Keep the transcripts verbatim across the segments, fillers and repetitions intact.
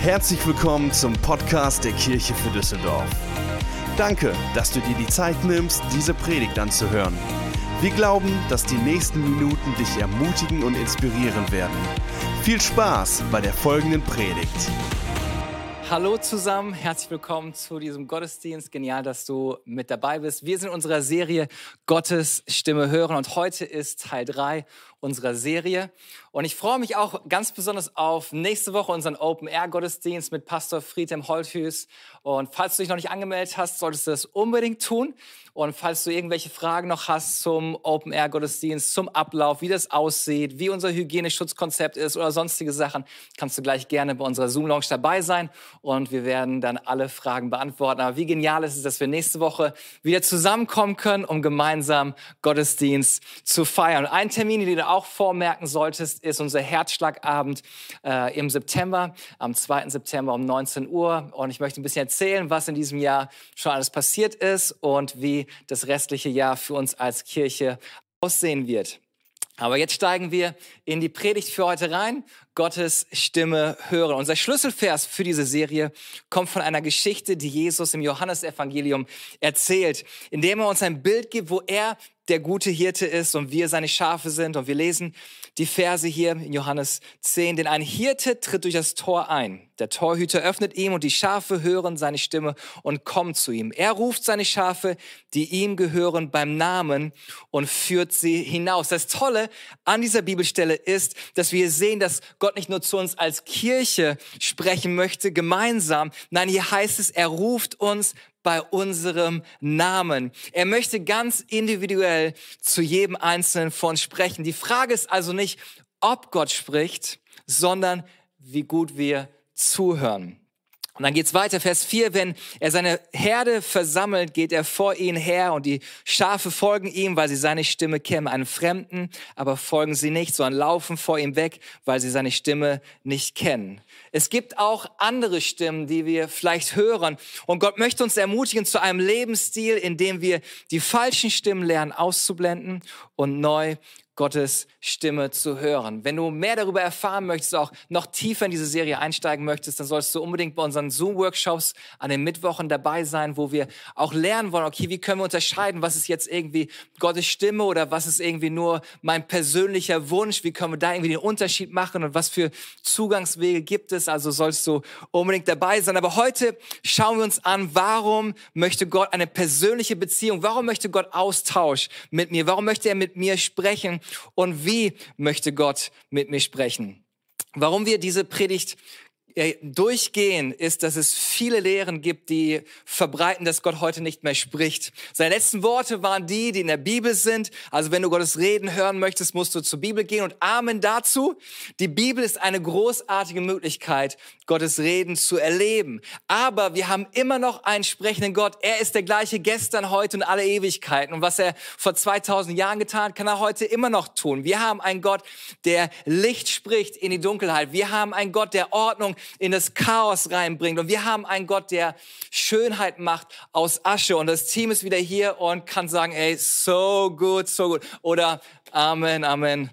Herzlich willkommen zum Podcast der Kirche für Düsseldorf. Danke, dass du dir die Zeit nimmst, diese Predigt anzuhören. Wir glauben, dass die nächsten Minuten dich ermutigen und inspirieren werden. Viel Spaß bei der folgenden Predigt. Hallo zusammen, herzlich willkommen zu diesem Gottesdienst. Genial, dass du mit dabei bist. Wir sind in unserer Serie Gottes Stimme hören und heute ist Teil drei unserer Serie. Und ich freue mich auch ganz besonders auf nächste Woche unseren Open-Air-Gottesdienst mit Pastor Friedhelm Holthus. Und falls du dich noch nicht angemeldet hast, solltest du das unbedingt tun. Und falls du irgendwelche Fragen noch hast zum Open-Air-Gottesdienst, zum Ablauf, wie das aussieht, wie unser Hygieneschutzkonzept ist oder sonstige Sachen, kannst du gleich gerne bei unserer Zoom-Lounge dabei sein. Und wir werden dann alle Fragen beantworten. Aber wie genial ist es, dass wir nächste Woche wieder zusammenkommen können, um gemeinsam Gottesdienst zu feiern. Und ein Termin, den du auch vormerken solltest, ist unser Herzschlagabend äh, im September, am zweiten September um neunzehn Uhr. Und ich möchte ein bisschen erzählen, was in diesem Jahr schon alles passiert ist und wie das restliche Jahr für uns als Kirche aussehen wird. Aber jetzt steigen wir in die Predigt für heute rein. Gottes Stimme hören. Unser Schlüsselvers für diese Serie kommt von einer Geschichte, die Jesus im Johannesevangelium erzählt, indem er uns ein Bild gibt, wo er der gute Hirte ist und wir seine Schafe sind. Und wir lesen die Verse hier in Johannes zehn. Denn ein Hirte tritt durch das Tor ein. Der Torhüter öffnet ihm und die Schafe hören seine Stimme und kommen zu ihm. Er ruft seine Schafe, die ihm gehören, beim Namen und führt sie hinaus. Das Tolle an dieser Bibelstelle ist, dass wir sehen, dass Gott nicht nur zu uns als Kirche sprechen möchte, gemeinsam. Nein, hier heißt es, er ruft uns bei unserem Namen. Er möchte ganz individuell zu jedem Einzelnen von uns sprechen. Die Frage ist also nicht, ob Gott spricht, sondern wie gut wir zuhören. Und dann geht's weiter, Vers vier, wenn er seine Herde versammelt, geht er vor ihnen her und die Schafe folgen ihm, weil sie seine Stimme kennen. Einen Fremden aber folgen sie nicht, sondern laufen vor ihm weg, weil sie seine Stimme nicht kennen. Es gibt auch andere Stimmen, die wir vielleicht hören. Und Gott möchte uns ermutigen zu einem Lebensstil, in dem wir die falschen Stimmen lernen auszublenden und neu Gottes Stimme zu hören. Wenn du mehr darüber erfahren möchtest, auch noch tiefer in diese Serie einsteigen möchtest, dann solltest du unbedingt bei unseren Zoom-Workshops an den Mittwochen dabei sein, wo wir auch lernen wollen, okay, wie können wir unterscheiden, was ist jetzt irgendwie Gottes Stimme oder was ist irgendwie nur mein persönlicher Wunsch, wie können wir da irgendwie den Unterschied machen und was für Zugangswege gibt es, also sollst du unbedingt dabei sein. Aber heute schauen wir uns an, warum möchte Gott eine persönliche Beziehung, warum möchte Gott Austausch mit mir, warum möchte er mit mir sprechen? Und wie möchte Gott mit mir sprechen? Warum wir diese Predigt durchgehen, ist, dass es viele Lehren gibt, die verbreiten, dass Gott heute nicht mehr spricht. Seine letzten Worte waren die, die in der Bibel sind. Also wenn du Gottes Reden hören möchtest, musst du zur Bibel gehen. Und Amen dazu. Die Bibel ist eine großartige Möglichkeit, Gottes Reden zu erleben. Aber wir haben immer noch einen sprechenden Gott. Er ist der gleiche gestern, heute und alle Ewigkeiten. Und was er vor zweitausend Jahren getan hat, kann er heute immer noch tun. Wir haben einen Gott, der Licht spricht in die Dunkelheit. Wir haben einen Gott, der Ordnung in das Chaos reinbringt. Und wir haben einen Gott, der Schönheit macht aus Asche. Und das Team ist wieder hier und kann sagen, ey, so gut, so gut. Oder Amen, Amen.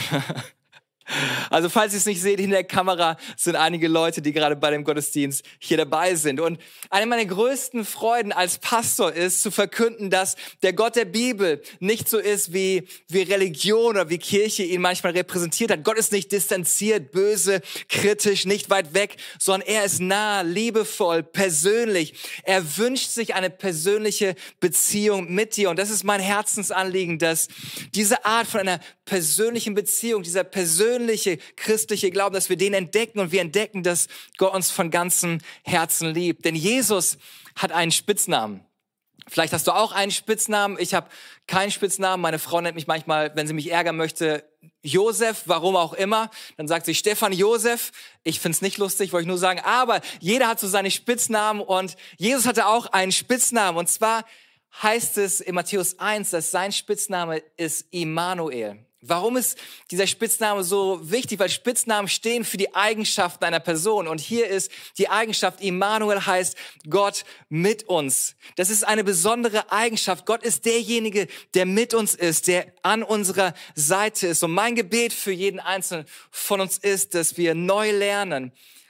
Also falls ihr es nicht seht, hinter der Kamera sind einige Leute, die gerade bei dem Gottesdienst hier dabei sind. Und eine meiner größten Freuden als Pastor ist, zu verkünden, dass der Gott der Bibel nicht so ist, wie, wie Religion oder wie Kirche ihn manchmal repräsentiert hat. Gott ist nicht distanziert, böse, kritisch, nicht weit weg, sondern er ist nah, liebevoll, persönlich. Er wünscht sich eine persönliche Beziehung mit dir. Und das ist mein Herzensanliegen, dass diese Art von einer persönlichen Beziehung, dieser persönliche christliche Glauben, dass wir den entdecken und wir entdecken, dass Gott uns von ganzem Herzen liebt. Denn Jesus hat einen Spitznamen. Vielleicht hast du auch einen Spitznamen. Ich habe keinen Spitznamen. Meine Frau nennt mich manchmal, wenn sie mich ärgern möchte, Josef, warum auch immer. Dann sagt sie Stefan Josef. Ich find's nicht lustig, wollte ich nur sagen. Aber jeder hat so seine Spitznamen und Jesus hatte auch einen Spitznamen. Und zwar heißt es in Matthäus eins, dass sein Spitzname ist Immanuel. Warum ist dieser Spitzname so wichtig? Weil Spitznamen stehen für die Eigenschaften einer Person. Und hier ist die Eigenschaft, Immanuel heißt Gott mit uns. Das ist eine besondere Eigenschaft. Gott ist derjenige, der mit uns ist, der an unserer Seite ist. Und mein Gebet für jeden Einzelnen von uns ist, dass wir neu lernen,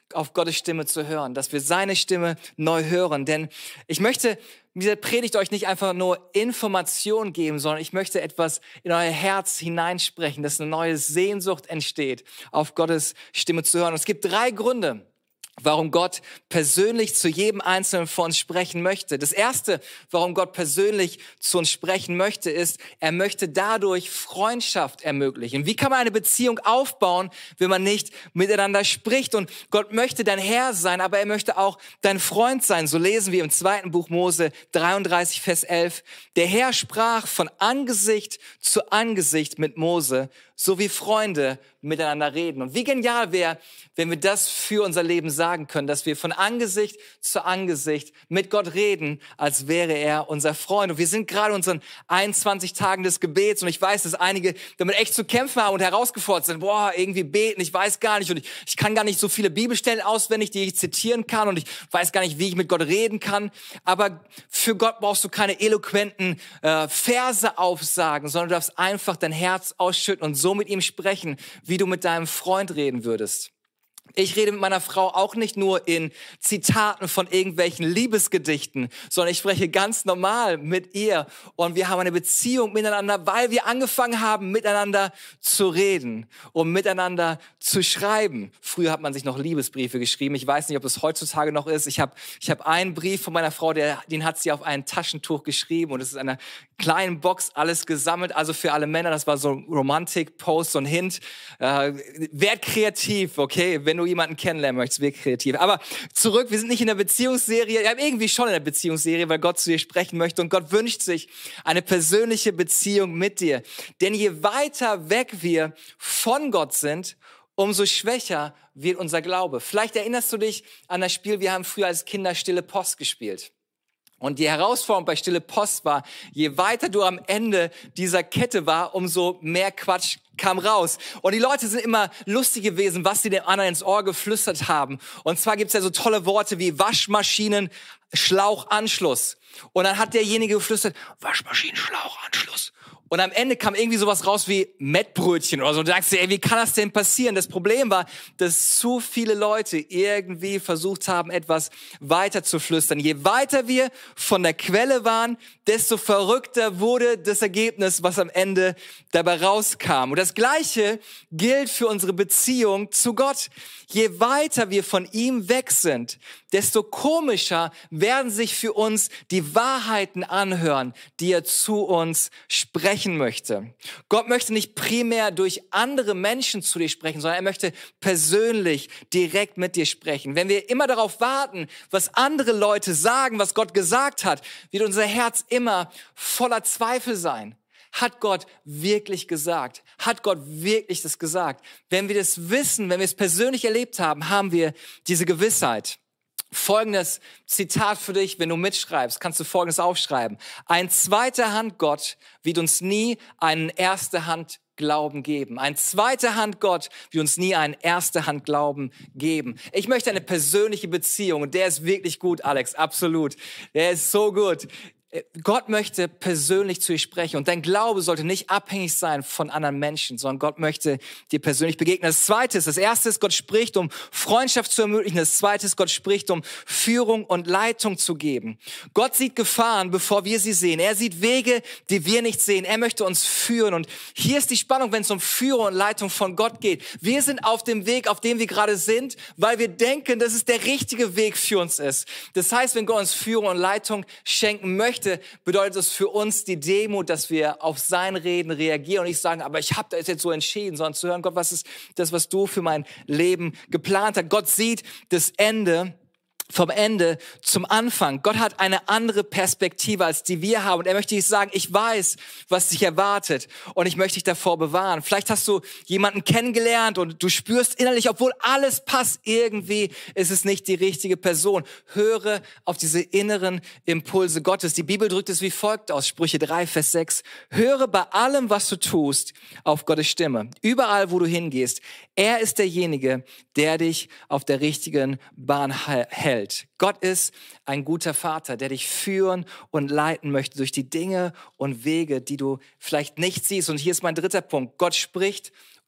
auf Gottes Stimme zu hören, dass wir seine Stimme neu hören. Denn ich möchte mit dieser Predigt euch nicht einfach nur Information geben, sondern ich möchte etwas in euer Herz hineinsprechen, dass eine neue Sehnsucht entsteht, auf Gottes Stimme zu hören. Und es gibt drei Gründe, warum Gott persönlich zu jedem Einzelnen von uns sprechen möchte. Das Erste, warum Gott persönlich zu uns sprechen möchte, ist, er möchte dadurch Freundschaft ermöglichen. Wie kann man eine Beziehung aufbauen, wenn man nicht miteinander spricht? Und Gott möchte dein Herr sein, aber er möchte auch dein Freund sein. So lesen wir im zweiten Buch Mose dreiunddreißig, Vers elf. Der Herr sprach von Angesicht zu Angesicht mit Mose, so wie Freunde miteinander reden. Und wie genial wäre, wenn wir das für unser Leben sagen können, dass wir von Angesicht zu Angesicht mit Gott reden, als wäre er unser Freund. Und wir sind gerade in unseren einundzwanzig Tagen des Gebets und ich weiß, dass einige damit echt zu kämpfen haben und herausgefordert sind. Boah, irgendwie beten, ich weiß gar nicht und ich, ich kann gar nicht so viele Bibelstellen auswendig, die ich zitieren kann und ich weiß gar nicht, wie ich mit Gott reden kann. Aber für Gott brauchst du keine eloquenten äh, Verse aufsagen, sondern du darfst einfach dein Herz ausschütten und so mit ihm sprechen, wie du mit deinem Freund reden würdest. Ich rede mit meiner Frau auch nicht nur in Zitaten von irgendwelchen Liebesgedichten, sondern ich spreche ganz normal mit ihr und wir haben eine Beziehung miteinander, weil wir angefangen haben, miteinander zu reden und miteinander zu schreiben. Früher hat man sich noch Liebesbriefe geschrieben. Ich weiß nicht, ob es heutzutage noch ist. Ich habe ich hab einen Brief von meiner Frau, der, den hat sie auf ein Taschentuch geschrieben und es ist in einer kleinen Box alles gesammelt. Also für alle Männer, das war so Romantik, Post und Hint. Äh, werd kreativ, okay? Wenn du jemanden kennenlernen möchtest, wird kreativ. Aber zurück, wir sind nicht in der Beziehungsserie, ja irgendwie schon in der Beziehungsserie, weil Gott zu dir sprechen möchte und Gott wünscht sich eine persönliche Beziehung mit dir. Denn je weiter weg wir von Gott sind, umso schwächer wird unser Glaube. Vielleicht erinnerst du dich an das Spiel, wir haben früher als Kinder Stille Post gespielt. Und die Herausforderung bei Stille Post war, je weiter du am Ende dieser Kette war, umso mehr Quatsch kam raus. Und die Leute sind immer lustig gewesen, was sie dem anderen ins Ohr geflüstert haben. Und zwar gibt's ja so tolle Worte wie Waschmaschinen, Schlauchanschluss. Und dann hat derjenige geflüstert, Waschmaschinen, Schlauchanschluss. Und am Ende kam irgendwie sowas raus wie Mettbrötchen oder so. Und du denkst dir, ey, wie kann das denn passieren? Das Problem war, dass zu viele Leute irgendwie versucht haben, etwas weiter zu flüstern. Je weiter wir von der Quelle waren, desto verrückter wurde das Ergebnis, was am Ende dabei rauskam. Und das Gleiche gilt für unsere Beziehung zu Gott. Je weiter wir von ihm weg sind, desto komischer werden sich für uns die Wahrheiten anhören, die er zu uns sprechen möchte. Gott möchte nicht primär durch andere Menschen zu dir sprechen, sondern er möchte persönlich direkt mit dir sprechen. Wenn wir immer darauf warten, was andere Leute sagen, was Gott gesagt hat, wird unser Herz immer voller Zweifel sein. Hat Gott wirklich gesagt? Hat Gott wirklich das gesagt? Wenn wir das wissen, wenn wir es persönlich erlebt haben, haben wir diese Gewissheit. Folgendes Zitat für dich, wenn du mitschreibst, kannst du Folgendes aufschreiben. Ein zweiter Hand Gott wird uns nie einen erste Hand Glauben geben. Ein zweiter Hand Gott wird uns nie einen erste Hand Glauben geben. Ich möchte eine persönliche Beziehung und der ist wirklich gut, Alex, absolut. Der ist so gut. Gott möchte persönlich zu dir sprechen und dein Glaube sollte nicht abhängig sein von anderen Menschen, sondern Gott möchte dir persönlich begegnen. Das Zweite ist, das Erste ist, Gott spricht, um Freundschaft zu ermöglichen. Das Zweite ist, Gott spricht, um Führung und Leitung zu geben. Gott sieht Gefahren, bevor wir sie sehen. Er sieht Wege, die wir nicht sehen. Er möchte uns führen und hier ist die Spannung, wenn es um Führung und Leitung von Gott geht. Wir sind auf dem Weg, auf dem wir gerade sind, weil wir denken, dass es der richtige Weg für uns ist. Das heißt, wenn Gott uns Führung und Leitung schenken möchte, bedeutet es für uns die Demut, dass wir auf sein Reden reagieren und nicht sagen, aber ich habe das jetzt so entschieden, sondern zu hören, Gott, was ist das, was du für mein Leben geplant hast? Gott sieht das Ende vom Ende zum Anfang. Gott hat eine andere Perspektive, als die wir haben. Und er möchte dich sagen, ich weiß, was dich erwartet. Und ich möchte dich davor bewahren. Vielleicht hast du jemanden kennengelernt und du spürst innerlich, obwohl alles passt, irgendwie ist es nicht die richtige Person. Höre auf diese inneren Impulse Gottes. Die Bibel drückt es wie folgt aus. Sprüche drei, Vers sechs. Höre bei allem, was du tust, auf Gottes Stimme. Überall, wo du hingehst. Er ist derjenige, der dich auf der richtigen Bahn hält. Gott ist ein guter Vater, der dich führen und leiten möchte durch die Dinge und Wege, die du vielleicht nicht siehst. Und hier ist mein dritter Punkt. Gott spricht,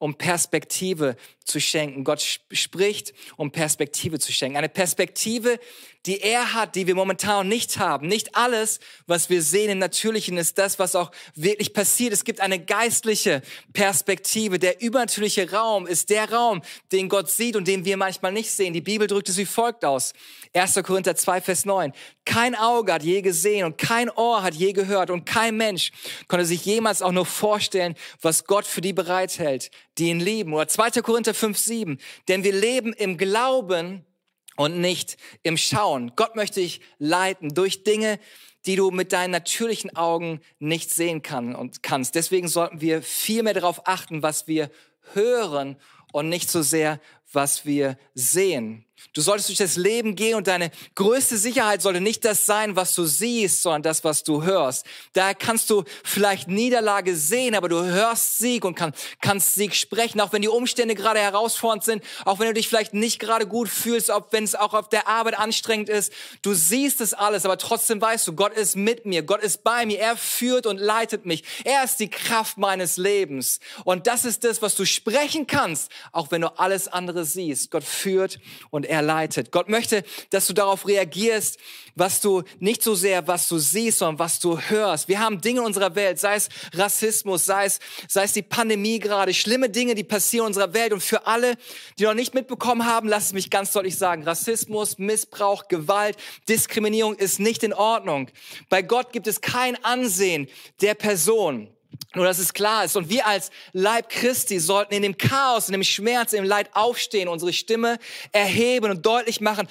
um Perspektive zu schenken. Gott spricht, um Perspektive zu schenken. Eine Perspektive, die er hat, die wir momentan nicht haben. Nicht alles, was wir sehen im Natürlichen, ist das, was auch wirklich passiert. Es gibt eine geistliche Perspektive. Der übernatürliche Raum ist der Raum, den Gott sieht und den wir manchmal nicht sehen. Die Bibel drückt es wie folgt aus. erster Korinther zwei, Vers neun. Kein Auge hat je gesehen und kein Ohr hat je gehört und kein Mensch konnte sich jemals auch nur vorstellen, was Gott für die bereithält, die ihn lieben. Oder zweiter Korinther fünf, sieben. Denn wir leben im Glauben und nicht im Schauen. Gott möchte dich leiten durch Dinge, die du mit deinen natürlichen Augen nicht sehen kann und kannst. Deswegen sollten wir viel mehr darauf achten, was wir hören und nicht so sehr, was wir sehen. Du solltest durch das Leben gehen und deine größte Sicherheit sollte nicht das sein, was du siehst, sondern das, was du hörst. Daher kannst du vielleicht Niederlage sehen, aber du hörst Sieg und kann, kannst Sieg sprechen, auch wenn die Umstände gerade herausfordernd sind, auch wenn du dich vielleicht nicht gerade gut fühlst, auch wenn es auch auf der Arbeit anstrengend ist. Du siehst es alles, aber trotzdem weißt du, Gott ist mit mir, Gott ist bei mir, er führt und leitet mich. Er ist die Kraft meines Lebens. Und das ist das, was du sprechen kannst, auch wenn du alles andere siehst. Gott führt und er leitet. Gott möchte, dass du darauf reagierst, was du nicht so sehr, was du siehst, sondern was du hörst. Wir haben Dinge in unserer Welt, sei es Rassismus, sei es, sei es die Pandemie gerade, schlimme Dinge, die passieren in unserer Welt. Und für alle, die noch nicht mitbekommen haben, lass es mich ganz deutlich sagen, Rassismus, Missbrauch, Gewalt, Diskriminierung ist nicht in Ordnung. Bei Gott gibt es kein Ansehen der Person. Nur, dass es klar ist. Und wir als Leib Christi sollten in dem Chaos, in dem Schmerz, im Leid aufstehen, unsere Stimme erheben und deutlich machen,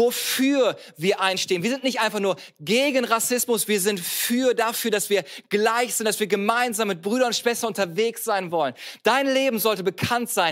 wofür wir einstehen. Wir sind nicht einfach nur gegen Rassismus, wir sind für dafür, dass wir gleich sind, dass wir gemeinsam mit Brüdern und Schwestern unterwegs sein wollen. Dein Leben sollte bekannt sein,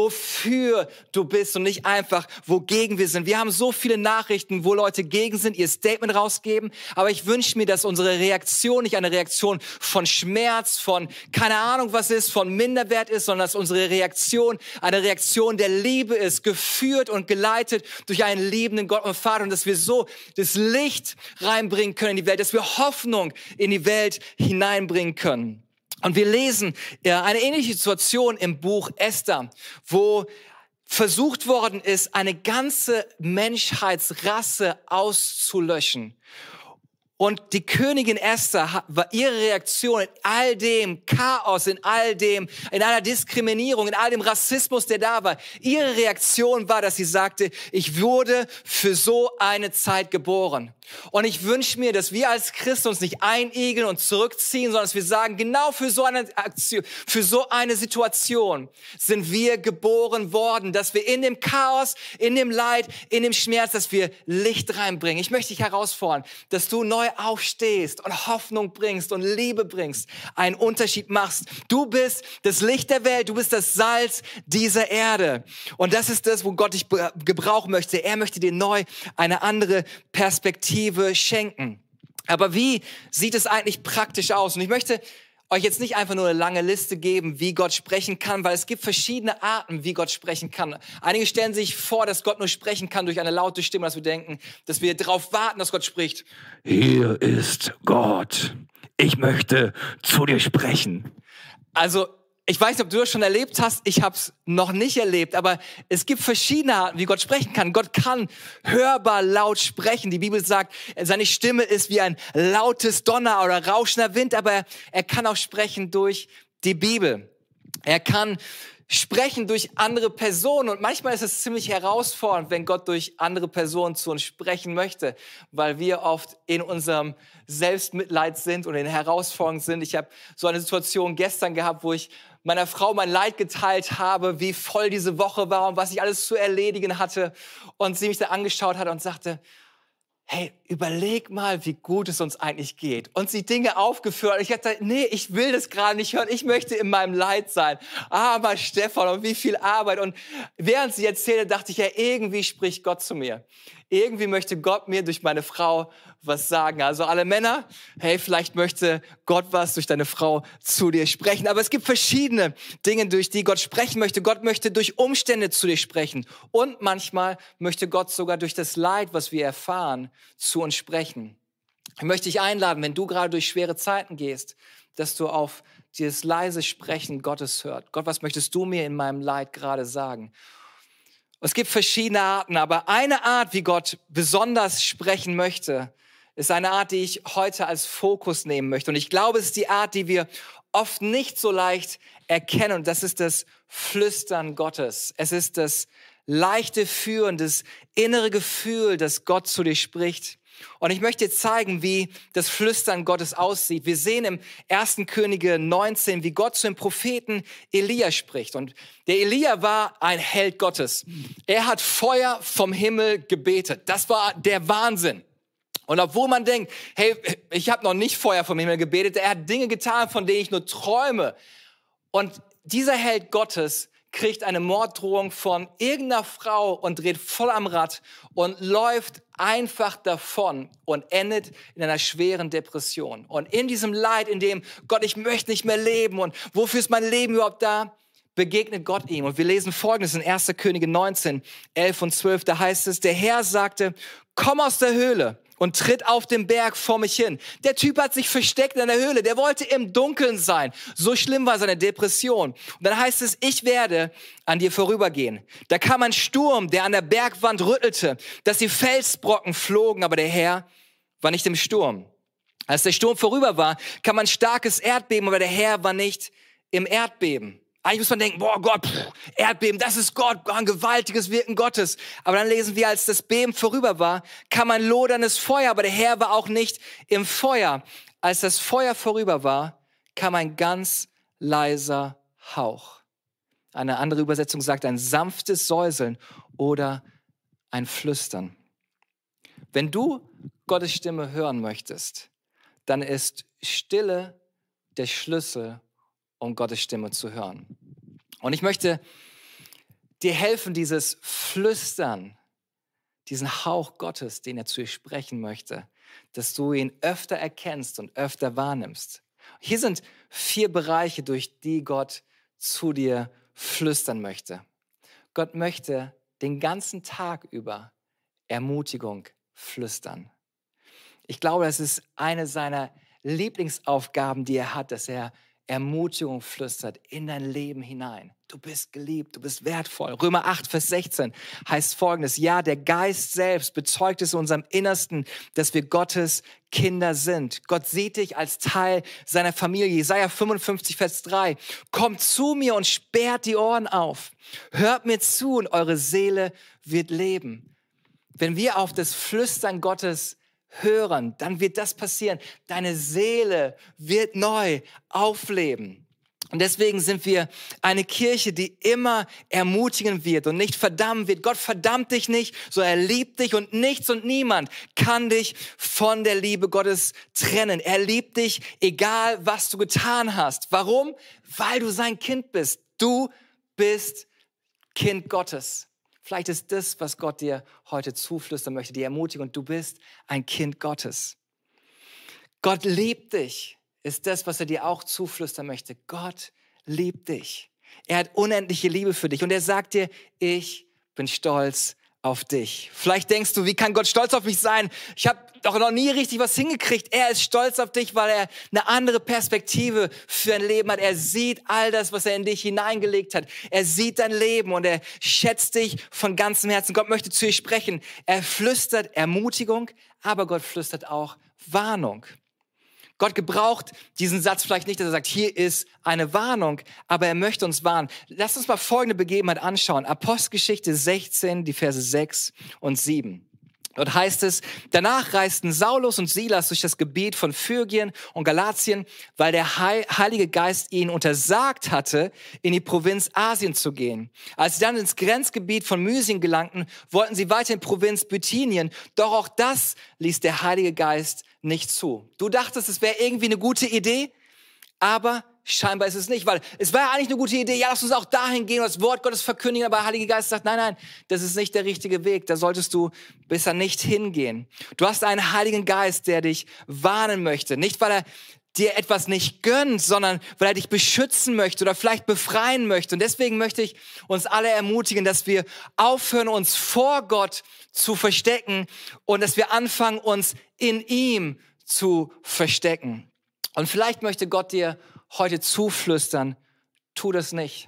wofür du bist und nicht einfach, wogegen wir sind. Wir haben so viele Nachrichten, wo Leute gegen sind, ihr Statement rausgeben. Aber ich wünsche mir, dass unsere Reaktion nicht eine Reaktion von Schmerz, von keine Ahnung was ist, von Minderwert ist, sondern dass unsere Reaktion eine Reaktion der Liebe ist, geführt und geleitet durch einen liebenden Gott und Vater und dass wir so das Licht reinbringen können in die Welt, dass wir Hoffnung in die Welt hineinbringen können. Und wir lesen eine ähnliche Situation im Buch Esther, wo versucht worden ist, eine ganze Menschheitsrasse auszulöschen. Und die Königin Esther war ihre Reaktion in all dem Chaos, in all dem, in aller Diskriminierung, in all dem Rassismus, der da war. Ihre Reaktion war, dass sie sagte, ich wurde für so eine Zeit geboren. Und ich wünsche mir, dass wir als Christen uns nicht einigeln und zurückziehen, sondern dass wir sagen, genau für so eine Aktion, für so eine Situation sind wir geboren worden, dass wir in dem Chaos, in dem Leid, in dem Schmerz, dass wir Licht reinbringen. Ich möchte dich herausfordern, dass du neu aufstehst und Hoffnung bringst und Liebe bringst, einen Unterschied machst. Du bist das Licht der Welt, du bist das Salz dieser Erde. Und das ist das, wo Gott dich gebrauchen möchte. Er möchte dir neu eine andere Perspektive schenken. Aber wie sieht es eigentlich praktisch aus? Und ich möchte euch jetzt nicht einfach nur eine lange Liste geben, wie Gott sprechen kann, weil es gibt verschiedene Arten, wie Gott sprechen kann. Einige stellen sich vor, dass Gott nur sprechen kann durch eine laute Stimme, dass wir denken, dass wir darauf warten, dass Gott spricht. Hier ist Gott. Ich möchte zu dir sprechen. Also, ich weiß nicht, ob du das schon erlebt hast. Ich habe es noch nicht erlebt, aber es gibt verschiedene Arten, wie Gott sprechen kann. Gott kann hörbar laut sprechen. Die Bibel sagt, seine Stimme ist wie ein lautes Donner oder rauschender Wind, aber er kann auch sprechen durch die Bibel. Er kann sprechen durch andere Personen und manchmal ist es ziemlich herausfordernd, wenn Gott durch andere Personen zu uns sprechen möchte, weil wir oft in unserem Selbstmitleid sind und in Herausforderungen sind. Ich habe so eine Situation gestern gehabt, wo ich meiner Frau mein Leid geteilt habe, wie voll diese Woche war und was ich alles zu erledigen hatte. Und sie mich dann angeschaut hat und sagte, hey, überleg mal, wie gut es uns eigentlich geht. Und sie Dinge aufgeführt. Und ich dachte, nee, ich will das gerade nicht hören. Ich möchte in meinem Leid sein. Aber Stefan, und wie viel Arbeit. Und während sie erzählte, dachte ich, ja, irgendwie spricht Gott zu mir. Irgendwie möchte Gott mir durch meine Frau was sagen. Also alle Männer, hey, vielleicht möchte Gott was durch deine Frau zu dir sprechen. Aber es gibt verschiedene Dinge, durch die Gott sprechen möchte. Gott möchte durch Umstände zu dir sprechen. Und manchmal möchte Gott sogar durch das Leid, was wir erfahren, zu uns sprechen. Ich möchte dich einladen, wenn du gerade durch schwere Zeiten gehst, dass du auf dieses leise Sprechen Gottes hört. Gott, was möchtest du mir in meinem Leid gerade sagen? Es gibt verschiedene Arten, aber eine Art, wie Gott besonders sprechen möchte, ist eine Art, die ich heute als Fokus nehmen möchte. Und ich glaube, es ist die Art, die wir oft nicht so leicht erkennen. Und das ist das Flüstern Gottes. Es ist das leichte Führen, das innere Gefühl, dass Gott zu dir spricht. Und ich möchte dir zeigen, wie das Flüstern Gottes aussieht. Wir sehen im ersten Könige neunzehn, wie Gott zu dem Propheten Elia spricht. Und der Elia war ein Held Gottes. Er hat Feuer vom Himmel gebetet. Das war der Wahnsinn. Und obwohl man denkt, hey, ich habe noch nicht Feuer vom Himmel gebetet, er hat Dinge getan, von denen ich nur träume. Und dieser Held Gottes kriegt eine Morddrohung von irgendeiner Frau und dreht voll am Rad und läuft einfach davon und endet in einer schweren Depression. Und in diesem Leid, in dem Gott, ich möchte nicht mehr leben und wofür ist mein Leben überhaupt da, begegnet Gott ihm. Und wir lesen Folgendes in ersten Könige neunzehn, elf und zwölf, da heißt es, der Herr sagte, komm aus der Höhle und tritt auf den Berg vor mich hin. Der Typ hat sich versteckt in der Höhle. Der wollte im Dunkeln sein. So schlimm war seine Depression. Und dann heißt es, ich werde an dir vorübergehen. Da kam ein Sturm, der an der Bergwand rüttelte, dass die Felsbrocken flogen, aber der Herr war nicht im Sturm. Als der Sturm vorüber war, kam ein starkes Erdbeben, aber der Herr war nicht im Erdbeben. Eigentlich muss man denken, boah Gott, pff, Erdbeben, das ist Gott, ein gewaltiges Wirken Gottes. Aber dann lesen wir, als das Beben vorüber war, kam ein loderndes Feuer, aber der Herr war auch nicht im Feuer. Als das Feuer vorüber war, kam ein ganz leiser Hauch. Eine andere Übersetzung sagt ein sanftes Säuseln oder ein Flüstern. Wenn du Gottes Stimme hören möchtest, dann ist Stille der Schlüssel, um Gottes Stimme zu hören. Und ich möchte dir helfen, dieses Flüstern, diesen Hauch Gottes, den er zu dir sprechen möchte, dass du ihn öfter erkennst und öfter wahrnimmst. Hier sind vier Bereiche, durch die Gott zu dir flüstern möchte. Gott möchte den ganzen Tag über Ermutigung flüstern. Ich glaube, das ist eine seiner Lieblingsaufgaben, die er hat, dass er Ermutigung flüstert in dein Leben hinein. Du bist geliebt, du bist wertvoll. Römer acht, Vers sechzehn heißt Folgendes. Ja, der Geist selbst bezeugt es in unserem Innersten, dass wir Gottes Kinder sind. Gott sieht dich als Teil seiner Familie. Jesaja fünfundfünfzig, Vers drei. Kommt zu mir und sperrt die Ohren auf. Hört mir zu und eure Seele wird leben. Wenn wir auf das Flüstern Gottes hören, dann wird das passieren. Deine Seele wird neu aufleben. Und deswegen sind wir eine Kirche, die immer ermutigen wird und nicht verdammen wird. Gott verdammt dich nicht, sondern er liebt dich und nichts und niemand kann dich von der Liebe Gottes trennen. Er liebt dich, egal was du getan hast. Warum? Weil du sein Kind bist. Du bist Kind Gottes. Vielleicht ist das, was Gott dir heute zuflüstern möchte, die Ermutigung. Du bist ein Kind Gottes. Gott liebt dich, ist das, was er dir auch zuflüstern möchte. Gott liebt dich. Er hat unendliche Liebe für dich und er sagt dir, ich bin stolz auf dich. Vielleicht denkst du, wie kann Gott stolz auf mich sein? Ich habe doch noch nie richtig was hingekriegt. Er ist stolz auf dich, weil er eine andere Perspektive für ein Leben hat. Er sieht all das, was er in dich hineingelegt hat. Er sieht dein Leben und er schätzt dich von ganzem Herzen. Gott möchte zu dir sprechen. Er flüstert Ermutigung, aber Gott flüstert auch Warnung. Gott gebraucht diesen Satz vielleicht nicht, dass er sagt, hier ist eine Warnung, aber er möchte uns warnen. Lass uns mal folgende Begebenheit anschauen. Apostelgeschichte sechzehn, die Verse sechs und sieben. Dort heißt es, danach reisten Saulus und Silas durch das Gebiet von Phrygien und Galatien, weil der Heilige Geist ihnen untersagt hatte, in die Provinz Asien zu gehen. Als sie dann ins Grenzgebiet von Mysien gelangten, wollten sie weiter in Provinz Bithynien, doch auch das ließ der Heilige Geist nicht zu. Du dachtest, es wäre irgendwie eine gute Idee, aber scheinbar ist es nicht, weil es war ja eigentlich eine gute Idee, ja, lass uns auch dahin gehen und das Wort Gottes verkündigen, aber der Heilige Geist sagt, nein, nein, das ist nicht der richtige Weg, da solltest du besser nicht hingehen. Du hast einen Heiligen Geist, der dich warnen möchte, nicht weil er dir etwas nicht gönnt, sondern weil er dich beschützen möchte oder vielleicht befreien möchte. Und deswegen möchte ich uns alle ermutigen, dass wir aufhören, uns vor Gott zu verstecken und dass wir anfangen, uns in ihm zu verstecken. Und vielleicht möchte Gott dir heute zuflüstern, tu das nicht.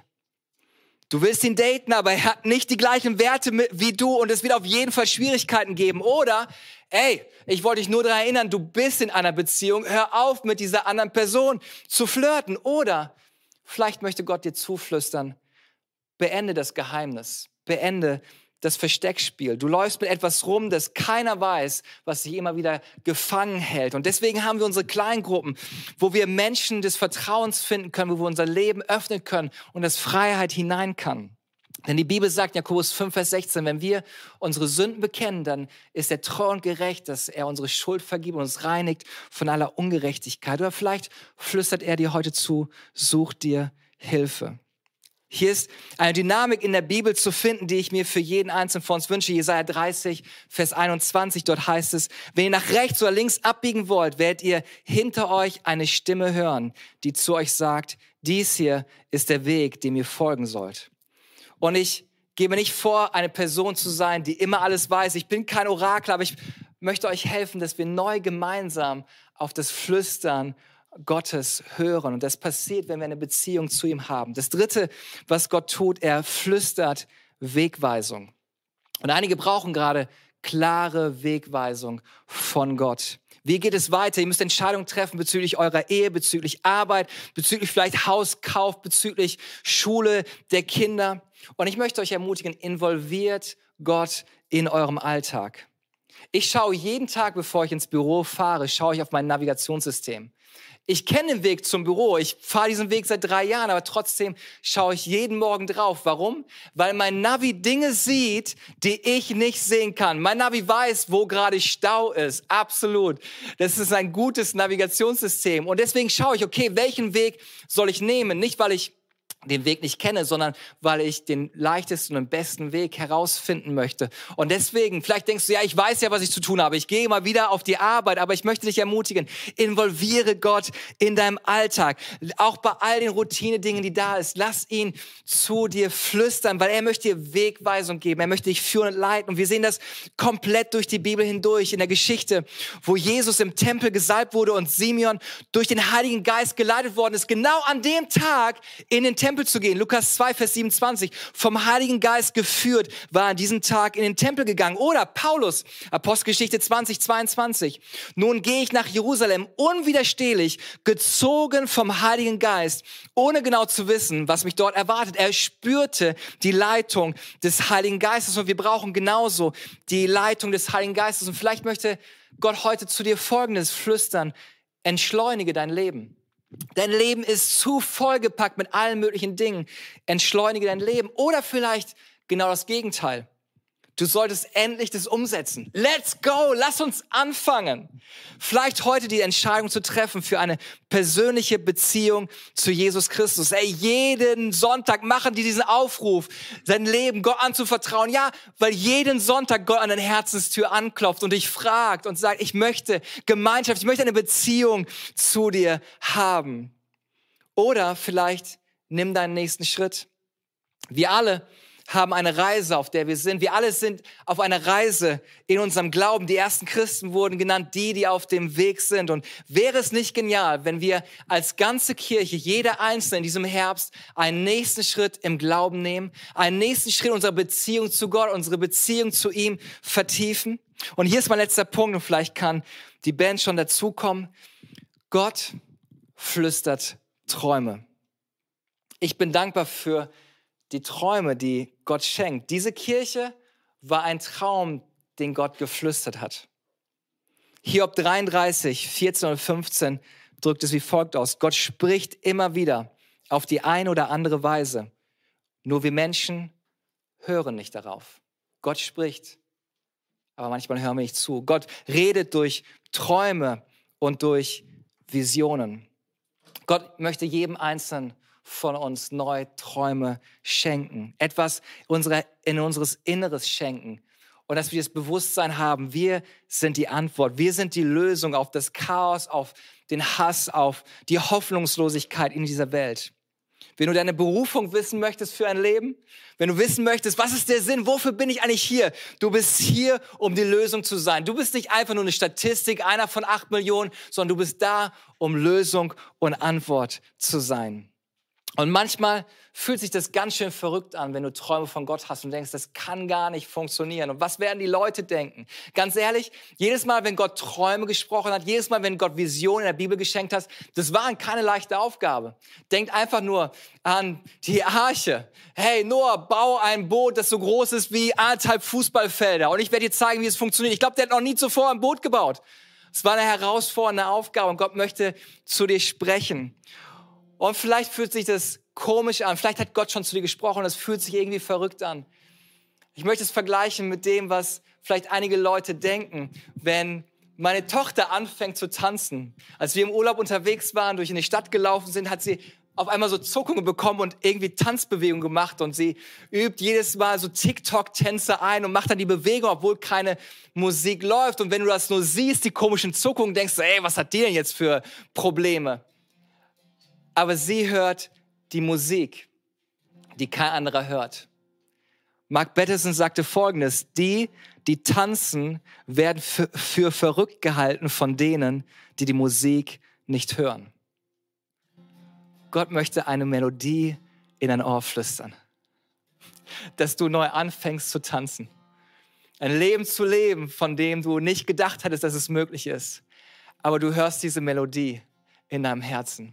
Du willst ihn daten, aber er hat nicht die gleichen Werte wie du und es wird auf jeden Fall Schwierigkeiten geben. Oder, ey, ich wollte dich nur daran erinnern, du bist in einer Beziehung, hör auf mit dieser anderen Person zu flirten. Oder vielleicht möchte Gott dir zuflüstern, beende das Geheimnis, beende das Versteckspiel. Du läufst mit etwas rum, das keiner weiß, was dich immer wieder gefangen hält. Und deswegen haben wir unsere Kleingruppen, wo wir Menschen des Vertrauens finden können, wo wir unser Leben öffnen können und das Freiheit hinein kann. Denn die Bibel sagt, Jakobus fünf, Vers sechzehn, wenn wir unsere Sünden bekennen, dann ist er treu und gerecht, dass er unsere Schuld vergibt und uns reinigt von aller Ungerechtigkeit. Oder vielleicht flüstert er dir heute zu, such dir Hilfe. Hier ist eine Dynamik in der Bibel zu finden, die ich mir für jeden Einzelnen von uns wünsche. Jesaja dreißig, Vers einundzwanzig, dort heißt es, wenn ihr nach rechts oder links abbiegen wollt, werdet ihr hinter euch eine Stimme hören, die zu euch sagt, dies hier ist der Weg, dem ihr folgen sollt. Und ich gebe nicht vor, eine Person zu sein, die immer alles weiß. Ich bin kein Orakel, aber ich möchte euch helfen, dass wir neu gemeinsam auf das Flüstern Gottes hören. Und das passiert, wenn wir eine Beziehung zu ihm haben. Das Dritte, was Gott tut, er flüstert Wegweisung. Und einige brauchen gerade klare Wegweisung von Gott. Wie geht es weiter? Ihr müsst Entscheidungen treffen bezüglich eurer Ehe, bezüglich Arbeit, bezüglich vielleicht Hauskauf, bezüglich Schule der Kinder. Und ich möchte euch ermutigen, involviert Gott in eurem Alltag. Ich schaue jeden Tag, bevor ich ins Büro fahre, schaue ich auf mein Navigationssystem. Ich kenne den Weg zum Büro. Ich fahre diesen Weg seit drei Jahren, aber trotzdem schaue ich jeden Morgen drauf. Warum? Weil mein Navi Dinge sieht, die ich nicht sehen kann. Mein Navi weiß, wo gerade Stau ist. Absolut. Das ist ein gutes Navigationssystem. Und deswegen schaue ich, okay, welchen Weg soll ich nehmen? Nicht, weil ich den Weg nicht kenne, sondern weil ich den leichtesten und besten Weg herausfinden möchte. Und deswegen, vielleicht denkst du, ja, ich weiß ja, was ich zu tun habe. Ich gehe mal wieder auf die Arbeit, aber ich möchte dich ermutigen, involviere Gott in deinem Alltag. Auch bei all den Routine-Dingen, die da ist. Lass ihn zu dir flüstern, weil er möchte dir Wegweisung geben. Er möchte dich führen und leiten. Und wir sehen das komplett durch die Bibel hindurch. In der Geschichte, wo Jesus im Tempel gesalbt wurde und Simeon durch den Heiligen Geist geleitet worden ist, genau an dem Tag in den Tempel zu gehen. Lukas zwei, Vers siebenundzwanzig. Vom Heiligen Geist geführt, war an diesem Tag in den Tempel gegangen. Oder Paulus, Apostelgeschichte zwanzig, zweiundzwanzig. Nun gehe ich nach Jerusalem, unwiderstehlich, gezogen vom Heiligen Geist, ohne genau zu wissen, was mich dort erwartet. Er spürte die Leitung des Heiligen Geistes und wir brauchen genauso die Leitung des Heiligen Geistes. Und vielleicht möchte Gott heute zu dir Folgendes flüstern. Entschleunige dein Leben. Dein Leben ist zu vollgepackt mit allen möglichen Dingen. Entschleunige dein Leben. Oder vielleicht genau das Gegenteil. Du solltest endlich das umsetzen. Let's go, lass uns anfangen. Vielleicht heute die Entscheidung zu treffen für eine persönliche Beziehung zu Jesus Christus. Ey, jeden Sonntag machen die diesen Aufruf, sein Leben Gott anzuvertrauen. Ja, weil jeden Sonntag Gott an deine Herzenstür anklopft und dich fragt und sagt, ich möchte Gemeinschaft, ich möchte eine Beziehung zu dir haben. Oder vielleicht nimm deinen nächsten Schritt. Wir alle haben eine Reise, auf der wir sind. Wir alle sind auf einer Reise in unserem Glauben. Die ersten Christen wurden genannt, die, die auf dem Weg sind. Und wäre es nicht genial, wenn wir als ganze Kirche, jeder Einzelne in diesem Herbst, einen nächsten Schritt im Glauben nehmen, einen nächsten Schritt unserer Beziehung zu Gott, unsere Beziehung zu ihm vertiefen? Und hier ist mein letzter Punkt und vielleicht kann die Band schon dazukommen. Gott flüstert Träume. Ich bin dankbar für die Träume, die Gott schenkt. Diese Kirche war ein Traum, den Gott geflüstert hat. Hiob dreiunddreißig, vierzehn und fünfzehn drückt es wie folgt aus. Gott spricht immer wieder auf die eine oder andere Weise. Nur wir Menschen hören nicht darauf. Gott spricht, aber manchmal hören wir nicht zu. Gott redet durch Träume und durch Visionen. Gott möchte jedem Einzelnen von uns neue Träume schenken. Etwas unserer, in unseres Inneres schenken. Und dass wir das Bewusstsein haben, wir sind die Antwort. Wir sind die Lösung auf das Chaos, auf den Hass, auf die Hoffnungslosigkeit in dieser Welt. Wenn du deine Berufung wissen möchtest für ein Leben, wenn du wissen möchtest, was ist der Sinn, wofür bin ich eigentlich hier? Du bist hier, um die Lösung zu sein. Du bist nicht einfach nur eine Statistik, einer von acht Millionen, sondern du bist da, um Lösung und Antwort zu sein. Und manchmal fühlt sich das ganz schön verrückt an, wenn du Träume von Gott hast und denkst, das kann gar nicht funktionieren. Und was werden die Leute denken? Ganz ehrlich, jedes Mal, wenn Gott Träume gesprochen hat, jedes Mal, wenn Gott Visionen in der Bibel geschenkt hat, das war keine leichte Aufgabe. Denkt einfach nur an die Arche. Hey, Noah, bau ein Boot, das so groß ist wie anderthalb Fußballfelder. Und ich werde dir zeigen, wie es funktioniert. Ich glaube, der hat noch nie zuvor ein Boot gebaut. Es war eine herausfordernde Aufgabe und Gott möchte zu dir sprechen. Und vielleicht fühlt sich das komisch an. Vielleicht hat Gott schon zu dir gesprochen und es fühlt sich irgendwie verrückt an. Ich möchte es vergleichen mit dem, was vielleicht einige Leute denken, wenn meine Tochter anfängt zu tanzen. Als wir im Urlaub unterwegs waren, durch eine Stadt gelaufen sind, hat sie auf einmal so Zuckungen bekommen und irgendwie Tanzbewegungen gemacht. Und sie übt jedes Mal so TikTok-Tänze ein und macht dann die Bewegung, obwohl keine Musik läuft. Und wenn du das nur siehst, die komischen Zuckungen, denkst du, ey, was hat die denn jetzt für Probleme? Aber sie hört die Musik, die kein anderer hört. Mark Batterson sagte Folgendes: Die, die tanzen, werden für, für verrückt gehalten von denen, die die Musik nicht hören. Gott möchte eine Melodie in dein Ohr flüstern, dass du neu anfängst zu tanzen. Ein Leben zu leben, von dem du nicht gedacht hattest, dass es möglich ist. Aber du hörst diese Melodie in deinem Herzen.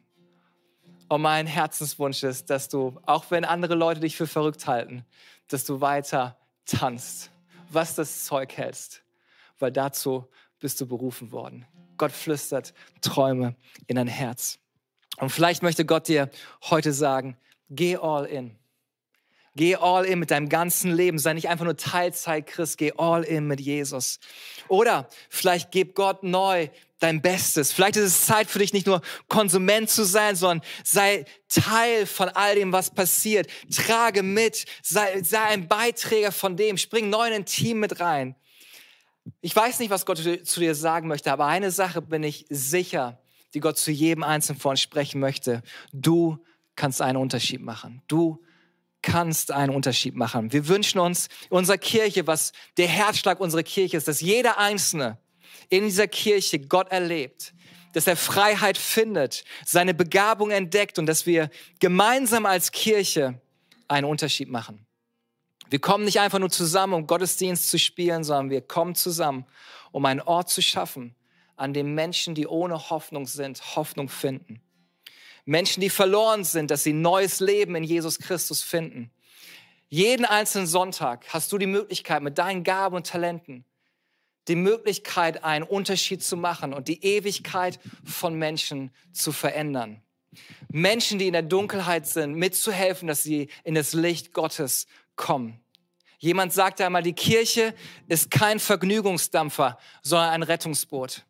Und mein Herzenswunsch ist, dass du, auch wenn andere Leute dich für verrückt halten, dass du weiter tanzt, was das Zeug hältst, weil dazu bist du berufen worden. Gott flüstert Träume in dein Herz. Und vielleicht möchte Gott dir heute sagen, geh all in. Geh all in mit deinem ganzen Leben. Sei nicht einfach nur Teilzeit-Christ, geh all in mit Jesus. Oder vielleicht gib Gott neu dein Bestes. Vielleicht ist es Zeit für dich, nicht nur Konsument zu sein, sondern sei Teil von all dem, was passiert. Trage mit, sei, sei ein Beiträger von dem. Spring neu in ein Team mit rein. Ich weiß nicht, was Gott zu dir sagen möchte, aber eine Sache bin ich sicher, die Gott zu jedem Einzelnen von uns sprechen möchte. Du kannst einen Unterschied machen. Du kannst einen Unterschied machen. Wir wünschen uns in unserer Kirche, was der Herzschlag unserer Kirche ist, dass jeder Einzelne in dieser Kirche Gott erlebt, dass er Freiheit findet, seine Begabung entdeckt und dass wir gemeinsam als Kirche einen Unterschied machen. Wir kommen nicht einfach nur zusammen, um Gottesdienst zu spielen, sondern wir kommen zusammen, um einen Ort zu schaffen, an dem Menschen, die ohne Hoffnung sind, Hoffnung finden. Menschen, die verloren sind, dass sie neues Leben in Jesus Christus finden. Jeden einzelnen Sonntag hast du die Möglichkeit, mit deinen Gaben und Talenten, die Möglichkeit, einen Unterschied zu machen und die Ewigkeit von Menschen zu verändern. Menschen, die in der Dunkelheit sind, mitzuhelfen, dass sie in das Licht Gottes kommen. Jemand sagte einmal, die Kirche ist kein Vergnügungsdampfer, sondern ein Rettungsboot.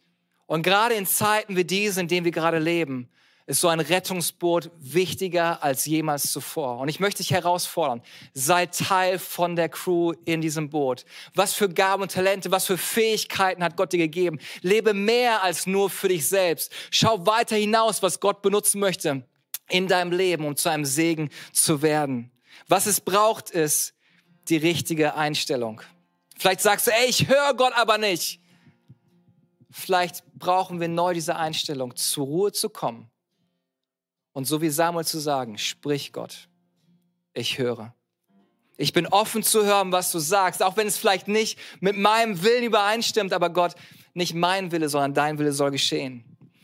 Und gerade in Zeiten wie diese, in denen wir gerade leben, ist so ein Rettungsboot wichtiger als jemals zuvor. Und ich möchte dich herausfordern, sei Teil von der Crew in diesem Boot. Was für Gaben und Talente, was für Fähigkeiten hat Gott dir gegeben? Lebe mehr als nur für dich selbst. Schau weiter hinaus, was Gott benutzen möchte in deinem Leben, um zu einem Segen zu werden. Was es braucht, ist die richtige Einstellung. Vielleicht sagst du, ey, ich höre Gott aber nicht. Vielleicht brauchen wir neu diese Einstellung, zur Ruhe zu kommen. Und so wie Samuel zu sagen, sprich Gott, ich höre. Ich bin offen zu hören, was du sagst, auch wenn es vielleicht nicht mit meinem Willen übereinstimmt, aber Gott, nicht mein Wille, sondern dein Wille soll geschehen.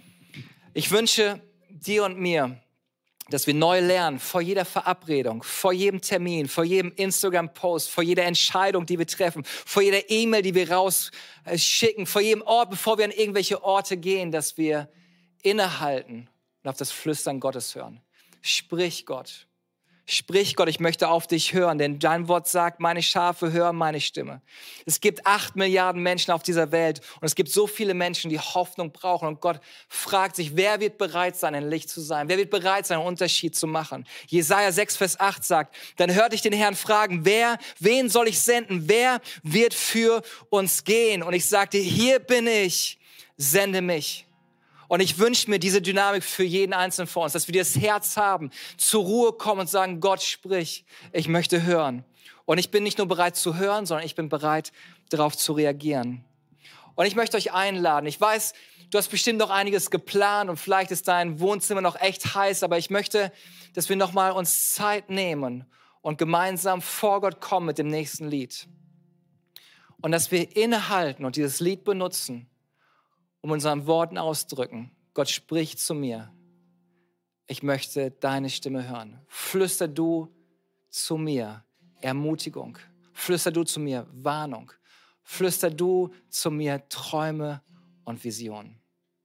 Ich wünsche dir und mir, dass wir neu lernen, vor jeder Verabredung, vor jedem Termin, vor jedem Instagram-Post, vor jeder Entscheidung, die wir treffen, vor jeder E-Mail, die wir rausschicken, vor jedem Ort, bevor wir an irgendwelche Orte gehen, dass wir innehalten und auf das Flüstern Gottes hören. Sprich Gott. Sprich Gott, ich möchte auf dich hören, denn dein Wort sagt, meine Schafe hören meine Stimme. Es gibt acht Milliarden Menschen auf dieser Welt und es gibt so viele Menschen, die Hoffnung brauchen. Und Gott fragt sich, wer wird bereit sein, ein Licht zu sein? Wer wird bereit sein, einen Unterschied zu machen? Jesaja sechs, Vers acht sagt, dann hörte ich den Herrn fragen, wer, wen soll ich senden? Wer wird für uns gehen? Und ich sagte, hier bin ich, sende mich. Und ich wünsche mir diese Dynamik für jeden Einzelnen von uns, dass wir das Herz haben, zur Ruhe kommen und sagen, Gott, sprich, ich möchte hören. Und ich bin nicht nur bereit zu hören, sondern ich bin bereit, darauf zu reagieren. Und ich möchte euch einladen. Ich weiß, du hast bestimmt noch einiges geplant und vielleicht ist dein Wohnzimmer noch echt heiß, aber ich möchte, dass wir nochmal uns Zeit nehmen und gemeinsam vor Gott kommen mit dem nächsten Lied. Und dass wir innehalten und dieses Lied benutzen, um unseren Worten auszudrücken. Gott spricht zu mir. Ich möchte deine Stimme hören. Flüster du zu mir Ermutigung. Flüster du zu mir Warnung. Flüster du zu mir Träume und Visionen.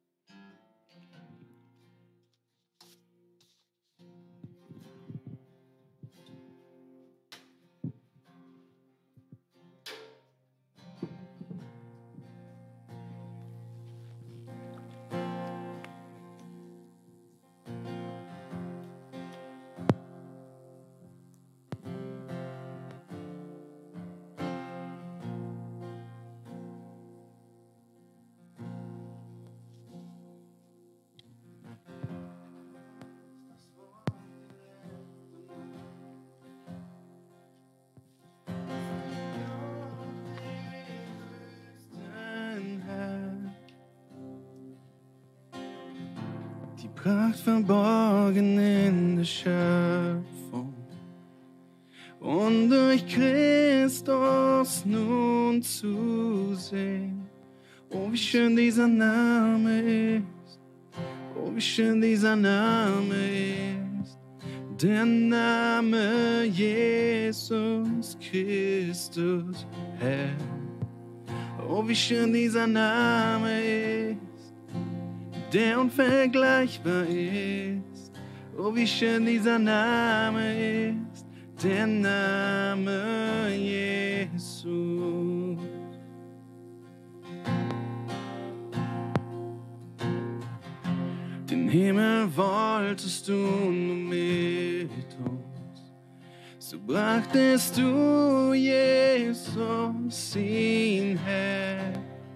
Pracht verborgen in der Schöpfung und durch Christus nun zu sehen. Oh, wie schön dieser Name ist, oh, wie schön dieser Name ist, der Name Jesus Christus, Herr. Oh, wie schön dieser Name ist, der unvergleichbar ist. Oh, wie schön dieser Name ist, der Name Jesus. Den Himmel wolltest du nur mit uns, so brachtest du Jesus ihn her.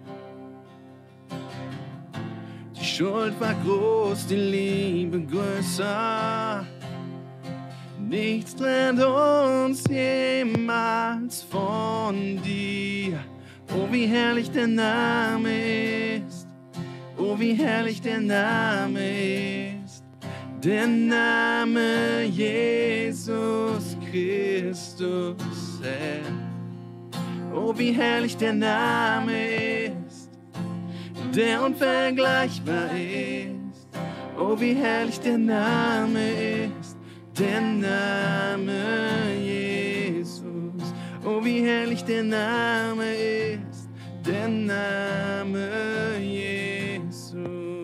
Die Schuld war groß, die Liebe größer. Nichts trennt uns jemals von dir. Oh, wie herrlich der Name ist. Oh, wie herrlich der Name ist. Der Name Jesus Christus, Herr. Oh, wie herrlich der Name ist, der unvergleichbar ist. Oh, wie herrlich der Name ist, der Name Jesus. Oh, wie herrlich der Name ist, der Name Jesus.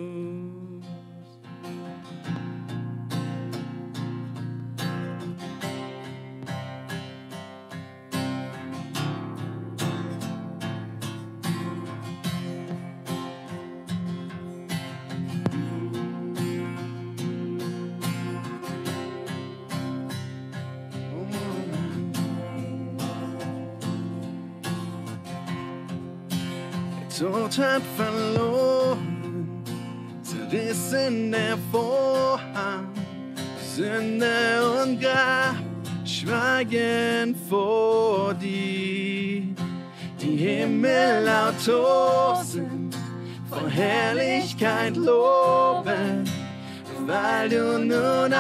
Tod hat verloren, zerrissen der Vorhang, Sünde und Grab schweigen vor dir. Die Himmel laut tosen, vor Herrlichkeit loben, weil du nun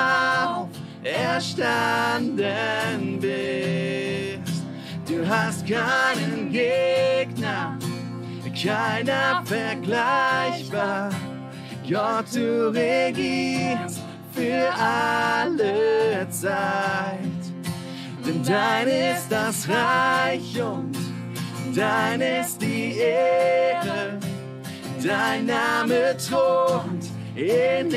auferstanden bist. Du hast keinen Gegner, keiner vergleichbar. Gott, du regierst für alle Zeit. Denn dein ist das Reich und dein ist die Ehre. Dein Name thront in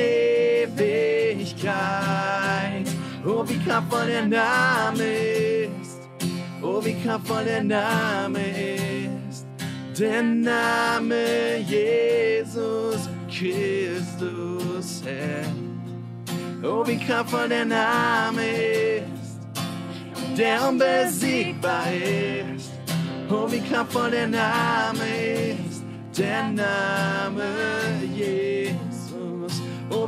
Ewigkeit. Oh, wie kraftvoll der Name ist. Oh, wie kraftvoll der Name ist. Der Name Jesus Christus, Herr. Oh, wie kraftvoll der Name ist, der unbesiegbar ist. Oh, wie kraftvoll der Name ist, der Name Jesus.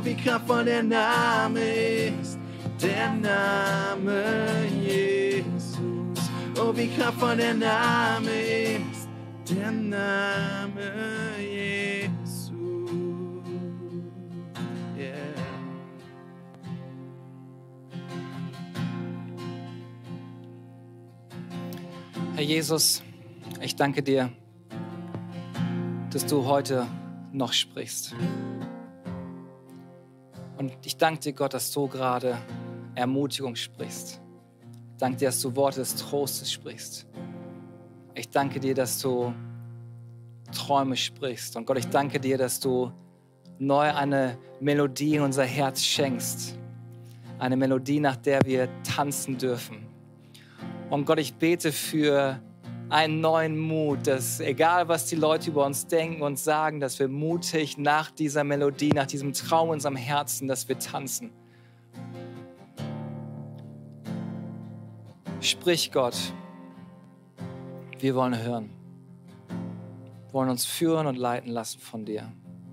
wie kraftvoll der Name ist, der Name Jesus. Oh, wie kraftvoll der Name ist, der Name Jesus. Yeah. Herr Jesus, ich danke dir, dass du heute noch sprichst. Und ich danke dir, Gott, dass du gerade Ermutigung sprichst. Ich danke dir, dass du Worte des Trostes sprichst. Ich danke dir, dass du Träume sprichst. Und Gott, ich danke dir, dass du neu eine Melodie in unser Herz schenkst. Eine Melodie, nach der wir tanzen dürfen. Und Gott, ich bete für einen neuen Mut, dass egal, was die Leute über uns denken und sagen, dass wir mutig nach dieser Melodie, nach diesem Traum in unserem Herzen, dass wir tanzen. Sprich, Gott. Wir wollen hören. Wir wollen uns führen und leiten lassen von dir.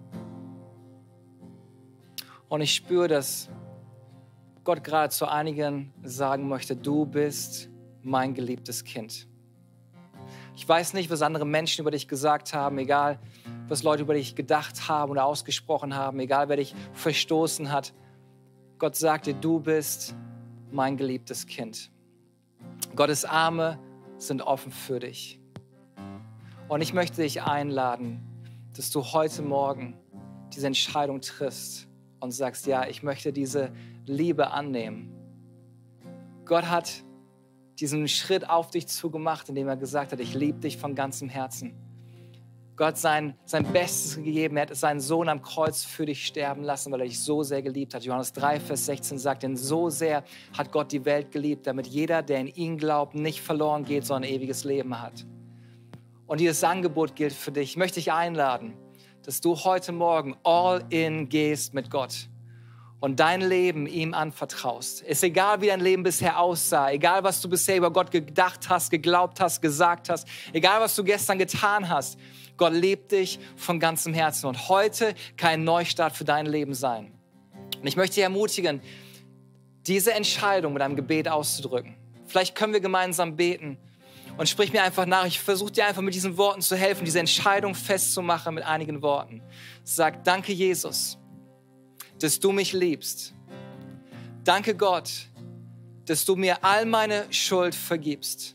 Und ich spüre, dass Gott gerade zu einigen sagen möchte, du bist mein geliebtes Kind. Ich weiß nicht, was andere Menschen über dich gesagt haben, egal, was Leute über dich gedacht haben oder ausgesprochen haben, egal, wer dich verstoßen hat. Gott sagt dir, du bist mein geliebtes Kind. Gottes Arme sind offen für dich. Und ich möchte dich einladen, dass du heute Morgen diese Entscheidung triffst und sagst, ja, ich möchte diese Liebe annehmen. Gott hat diesen Schritt auf dich zugemacht, indem er gesagt hat, ich liebe dich von ganzem Herzen. Gott sein, sein Bestes gegeben, er hat seinen Sohn am Kreuz für dich sterben lassen, weil er dich so sehr geliebt hat. Johannes drei, Vers sechzehn sagt, denn so sehr hat Gott die Welt geliebt, damit jeder, der in ihn glaubt, nicht verloren geht, sondern ein ewiges Leben hat. Und dieses Angebot gilt für dich. Ich möchte dich einladen, dass du heute Morgen all in gehst mit Gott und dein Leben ihm anvertraust. Ist egal, wie dein Leben bisher aussah, egal, was du bisher über Gott gedacht hast, geglaubt hast, gesagt hast, egal, was du gestern getan hast. Gott liebt dich von ganzem Herzen und heute kann ein Neustart für dein Leben sein. Und ich möchte dich ermutigen, diese Entscheidung mit einem Gebet auszudrücken. Vielleicht können wir gemeinsam beten und sprich mir einfach nach. Ich versuche dir einfach mit diesen Worten zu helfen, diese Entscheidung festzumachen mit einigen Worten. Sag, danke Jesus, dass du mich liebst. Danke Gott, dass du mir all meine Schuld vergibst.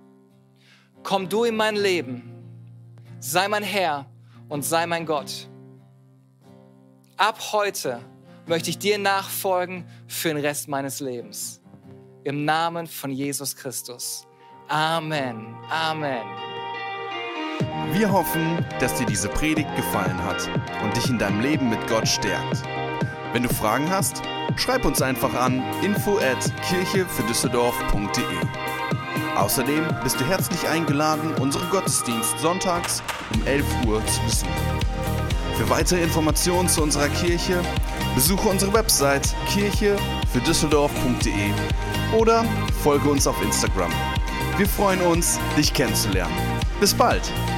Komm du in mein Leben, sei mein Herr und sei mein Gott. Ab heute möchte ich dir nachfolgen für den Rest meines Lebens. Im Namen von Jesus Christus. Amen. Amen. Wir hoffen, dass dir diese Predigt gefallen hat und dich in deinem Leben mit Gott stärkt. Wenn du Fragen hast, schreib uns einfach an info at kirche für düsseldorf punkt de. Außerdem bist du herzlich eingeladen, unseren Gottesdienst sonntags um elf Uhr zu besuchen. Für weitere Informationen zu unserer Kirche besuche unsere Website kirche für düsseldorf punkt de oder folge uns auf Instagram. Wir freuen uns, dich kennenzulernen. Bis bald!